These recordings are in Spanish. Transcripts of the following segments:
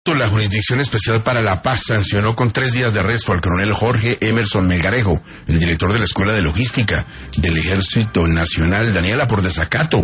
La Jurisdicción Especial para la Paz sancionó con 3 días de arresto al coronel Jorge Emerson Melgarejo, el director de la Escuela de Logística del Ejército Nacional, Daniela, por desacato.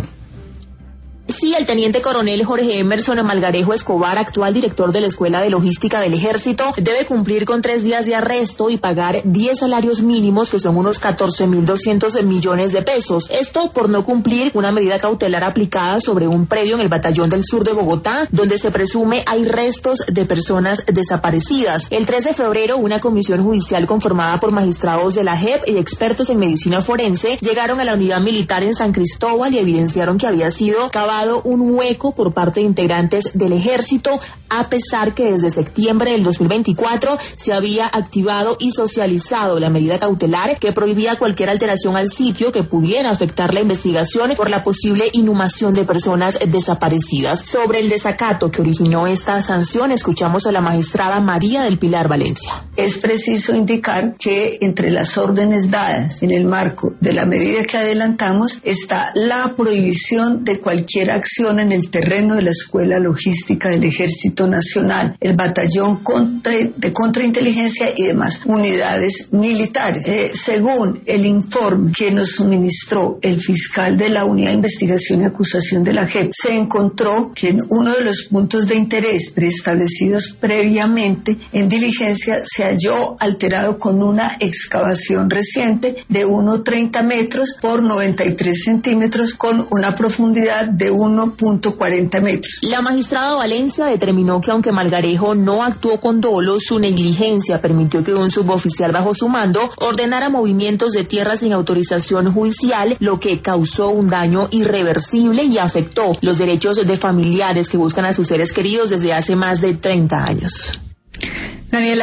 Sí, el teniente coronel Jorge Emerson Melgarejo Escobar, actual director de la Escuela de Logística del Ejército, debe cumplir con 3 días de arresto y pagar 10 salarios mínimos, que son unos 14.200 millones de pesos. Esto por no cumplir una medida cautelar aplicada sobre un predio en el Batallón del Sur de Bogotá, donde se presume hay restos de personas desaparecidas. El 3 de febrero, una comisión judicial conformada por magistrados de la JEP y expertos en medicina forense llegaron a la unidad militar en San Cristóbal y evidenciaron que había sido cavado un hueco por parte de integrantes del ejército, a pesar que desde septiembre del 2024 se había activado y socializado la medida cautelar que prohibía cualquier alteración al sitio que pudiera afectar la investigación por la posible inhumación de personas desaparecidas. Sobre el desacato que originó esta sanción, escuchamos a la magistrada María del Pilar Valencia. Es preciso indicar que entre las órdenes dadas en el marco de la medida que adelantamos está la prohibición de cualquier acción en el terreno de la Escuela Logística del Ejército Nacional, el Batallón de Contrainteligencia y demás unidades militares. Según el informe que nos suministró el fiscal de la Unidad de Investigación y Acusación de la JEP, se encontró que en uno de los puntos de interés preestablecidos previamente en diligencia se halló alterado con una excavación reciente de 1,30 metros por 93 centímetros con una profundidad de 1,40 metros. La magistrada Valencia determinó que aunque Melgarejo no actuó con dolo, su negligencia permitió que un suboficial bajo su mando ordenara movimientos de tierra sin autorización judicial, lo que causó un daño irreversible y afectó los derechos de familiares que buscan a sus seres queridos desde hace más de 30 años. Daniela.